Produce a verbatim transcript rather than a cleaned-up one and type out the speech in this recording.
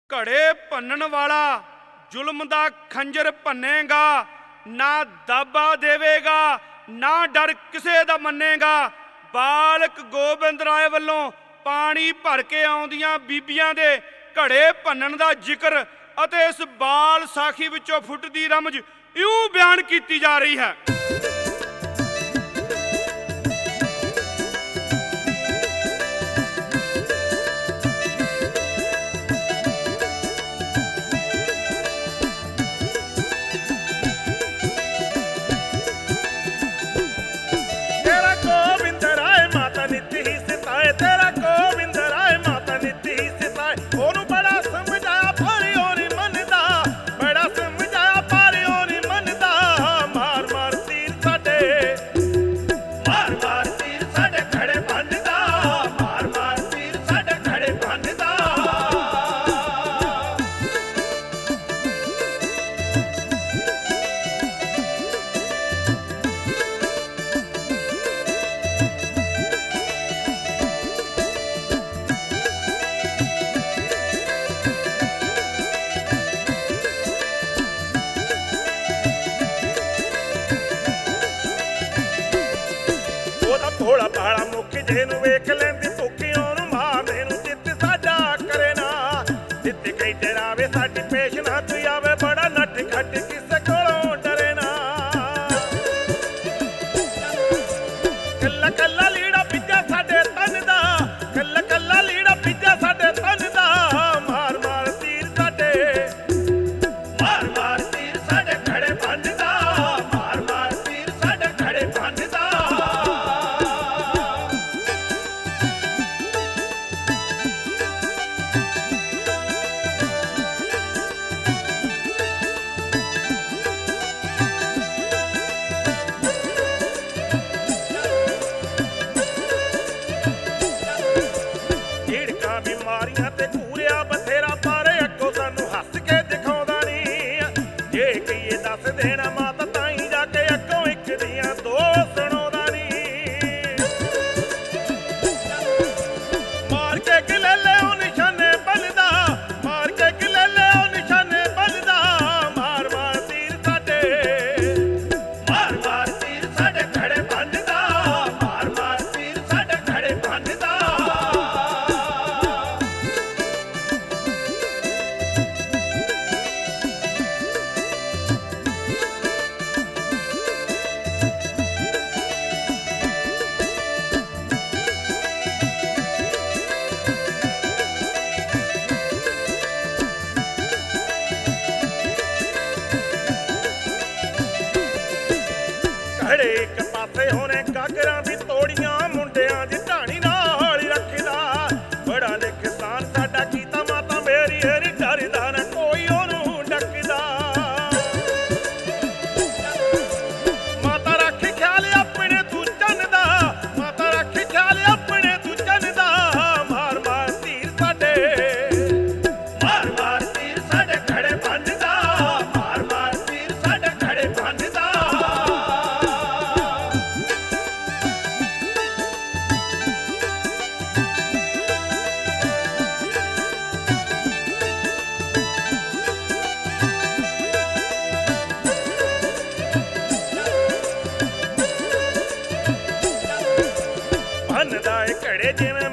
ਘੜੇ ਭੰਨਣ ਵਾਲਾ ਜ਼ੁਲਮ ਦਾ ਖੰਜਰ ਭੰਨੇਗਾ, ਨਾ ਦਾਬਾ ਦੇਵੇਗਾ, ਨਾ ਡਰ ਕਿਸੇ ਦਾ ਮੰਨੇਗਾ। ਬਾਲਕ ਗੋਬਿੰਦ ਰਾਏ ਵੱਲੋਂ ਪਾਣੀ ਭਰ ਕੇ ਆਉਂਦੀਆਂ ਬੀਬੀਆਂ ਦੇ ਘੜੇ ਭੰਨਣ ਦਾ ਜ਼ਿਕਰ ਅਤੇ ਇਸ ਬਾਲ ਸਾਖੀ ਵਿੱਚੋਂ ਫੁੱਟਦੀ ਰਮਜ ਇਉਂ ਬਿਆਨ ਕੀਤੀ ਜਾ ਰਹੀ ਹੈ। ਭੋਲਾ ਭਾਲਾ ਮੁੱਖ ਜੇ ਨੂੰ ਵੇਖ ਲੈਂਦੀ ਭੁੱਖੀ ਉਹਨੂੰ ਮਾਰਦੇ ਨੂੰ ਜਿੱਤ ਸਾਡਾ ਕਰੇ ਨਾ। ਜਿੱਤ ਕਈ ਡਰਾਵੇ ਸਾਡੀ ਪੇਸ਼ ਨਾ ਤੂੰ ਆਵੇ ਬੜਾ ਨੱਠ ਖੱਟ ਕਿਸੇ ਕੋਲੋਂ ਡਰੇ ਨਾ। ਕੱਲਾ ਕੱਲਾ ਲੀੜਾ ਪਿੱਜਾ ਸਾਡੇ ਤਨ ਦਾ, ਕੱਲਾ ਕੱਲਾ ਲੀੜਾ ਪਿੱਜਾ ਸਾਡੇ ਤਨ ਦਾ। ਮਾਰ ਮਾਰ ਤੀਰ ਸਾਡੇ, ਮਾਰ ਮਾਰ ਤੀਰ ਸਾਡੇ ਖੜੇ ਬੰਨਦਾ, ਮਾਰ ਮਾਰ ਤੀਰ ਸਾਡੇ ਖੜੇ ਬੰਨਦਾ। ਬਿਮਾਰੀਆਂ ਤੇ ਘੂਰਿਆ ਬਥੇਰਾ ਪਰ ਅੱਗੋਂ ਸਾਨੂੰ ਹੱਸ ਕੇ ਦਿਖਾਉਂਦਾ ਨਹੀਂ। ਜੇ ਕਹੀਏ ਦੱਸ ਦੇਣਾ ਮਾਤਾ ਤਾਈ ਜਾ ਕੇ ਅੱਗੋਂ ਇੱਕ ਦੀਆਂ ਦੋ ਸੁਣਾਉਂਦਾ ਨਹੀਂ। ਮਾਰ ਕੇ ਗਲੇਲੇ ਉਹ ਨਿਸ਼ਾਨੇ ਬੰਨਦਾ, ਮਾਰ ਕੇ ਗਲੇਲੇ ਉਹ ਨਿਸ਼ਾਨੇ ਬੰਨਦਾ। ਮਾਰ ਮਾਰ ਤੀਰ ਸਾਡੇ, ਮਾਰ ਮਾਰ ਤੀਰ ਸਾਡੇ ਖੜੇ ਬੰਨਦਾ, ਮਾਰ ਮਾਰ ਤੀਰ ਸਾਡੇ ਖੜੇ ਬੰਨਦਾ। ਘੜੇ ਇੱਕ ਪਾਸੇ ਹੋਣੇ ਗਾਗਰਾਂ ਵੀ ਤੋੜੀਆਂ, ਮੁੰਡਿਆਂ ਦੀ ਢਾਣੀ ਨਾਲ ਰੱਖਦਾ। ਬੜਾ ਲਿਖਸਾਨ ਸਾਡਾ ਕੀਤਾ ਮਾਤਾ ਮੇਰੀ ਹਰੀ, ਡਰਦਾ ਨਾ ਕੋਈ ਉਹਨੂੰ ਡੱਕਦਾ। ਮਾਤਾ ਰੱਖ ਖਿਆਲ ਆਪਣੇ ਤੂੰ ਚੰਨ ਦਾ, ਮਾਤਾ ਰੱਖ ਖਿਆਲ ਆਪਣੇ ਤੂੰ ਚੰਨ ਦਾ। ਮਾਰ ਮਾਰ ਤੀਰ ਸਾਡੇ, ਮਾਰ ਮਾਰ ਤੀਰ ਸਾਡੇ ਖੜੇ ਬੰਨਦਾ, ਮਾਰ ਮਾਰ ਤੀਰ ਸਾਡੇ ਖੜੇ ਬੰਨਦਾ। ਬੰਨਦਾ ਏ ਘੜੇ ਜਿਵੇਂ